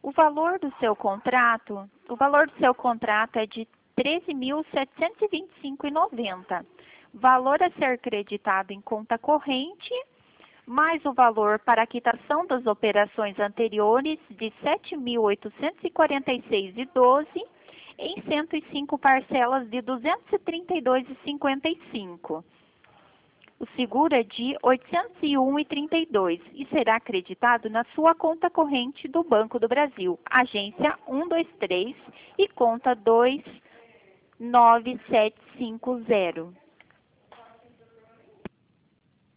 O valor do seu contrato é de R$ 13.725,90. Valor a ser creditado em conta corrente, mais o valor para a quitação das operações anteriores de R$ 7.846,12 em 105 parcelas de R$ 232,55. O seguro é de R$ 801,32 e será acreditado na sua conta corrente do Banco do Brasil, agência 123 e conta 29750.